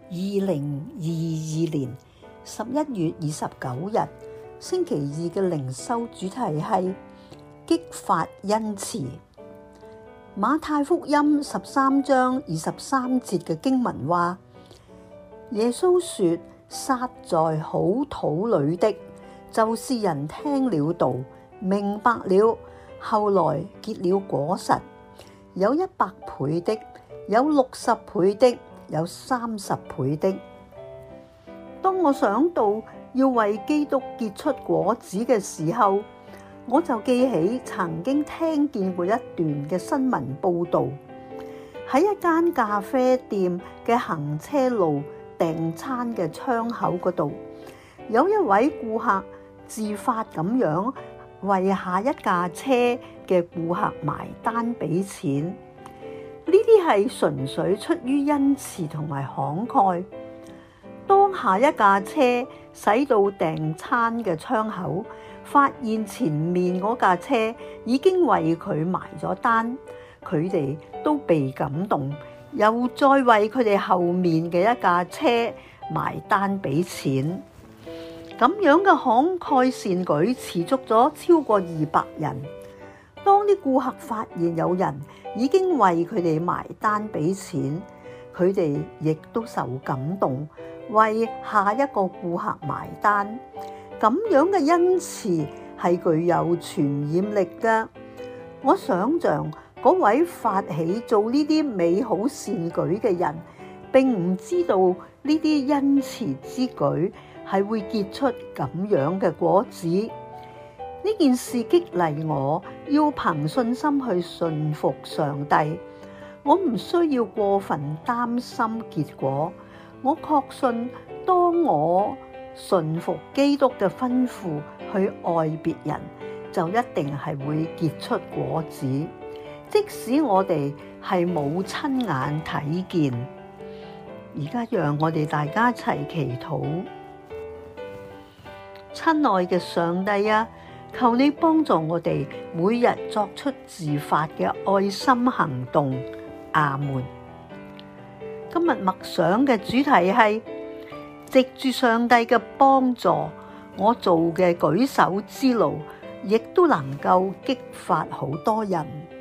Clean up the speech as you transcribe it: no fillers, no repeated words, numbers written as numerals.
2022年11月29日星期二嘅靈修主題係激發恩慈。馬太福音13章23節嘅經文話，耶穌說：撒在好土裏的，就是人聽了道，明白了，後來結了果實，有100倍的，有60倍的，有30倍的。當我想到要為基督結出果子嘅時候，我就記起曾經聽見過一段嘅新聞報導，喺一間咖啡店嘅行車路訂餐嘅窗口嗰度，有一位顧客自發咁樣為下一架車嘅顧客埋單俾錢，呢啲係純粹出於恩慈同埋慷慨。當下一架車駛到訂餐嘅窗口，發現前面嗰架車已經為佢埋咗單，佢哋都被感動，又再為佢哋後面嘅一架車埋單俾錢。咁樣嘅慷慨善舉持續咗超過200人。當啲顧客發現有人已經為佢哋埋單俾錢，佢哋亦都受感動，為下一個顧客埋單。咁樣嘅恩慈係具有傳染力嘅。我想象嗰位發起做呢啲美好善舉嘅人，並唔知道呢啲恩慈之舉係會結出咁樣嘅果子。呢件事激勵我要憑信心去順服上帝。我唔需要過分擔心結果。我確信，當我順服基督嘅吩咐去愛別人，就一定係會結出果子，即使我哋係冇親眼睇見。而家讓我哋大家一齊祈禱。親愛嘅上帝啊，求你幫助我哋每日作出自發嘅愛心行動。阿門。今日默想嘅主題係藉住上帝嘅幫助，我做嘅舉手之勞，亦都能夠激發好多人。